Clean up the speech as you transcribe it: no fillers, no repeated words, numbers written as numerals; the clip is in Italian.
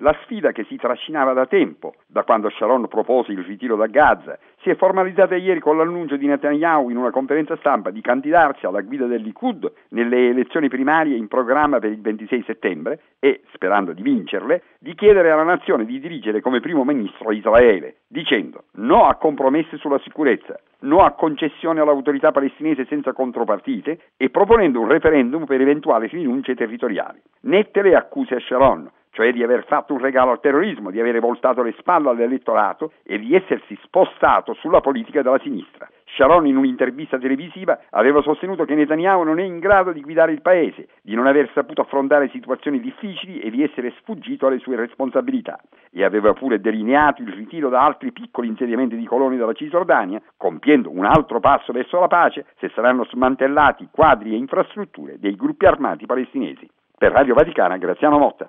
La sfida che si trascinava da tempo, da quando Sharon propose il ritiro da Gaza, si è formalizzata ieri con l'annuncio di Netanyahu in una conferenza stampa di candidarsi alla guida del Likud nelle elezioni primarie in programma per il 26 settembre e, sperando di vincerle, di chiedere alla nazione di dirigere come primo ministro Israele, dicendo no a compromessi sulla sicurezza, no a concessione all'autorità palestinese senza contropartite e proponendo un referendum per eventuali rinunce territoriali. Nette le accuse a Sharon, cioè di aver fatto un regalo al terrorismo, di avere voltato le spalle all'elettorato e di essersi spostato sulla politica della sinistra. Sharon in un'intervista televisiva aveva sostenuto che Netanyahu non è in grado di guidare il paese, di non aver saputo affrontare situazioni difficili e di essere sfuggito alle sue responsabilità. E aveva pure delineato il ritiro da altri piccoli insediamenti di coloni della Cisgiordania, compiendo un altro passo verso la pace se saranno smantellati quadri e infrastrutture dei gruppi armati palestinesi. Per Radio Vaticana, Graziano Motta.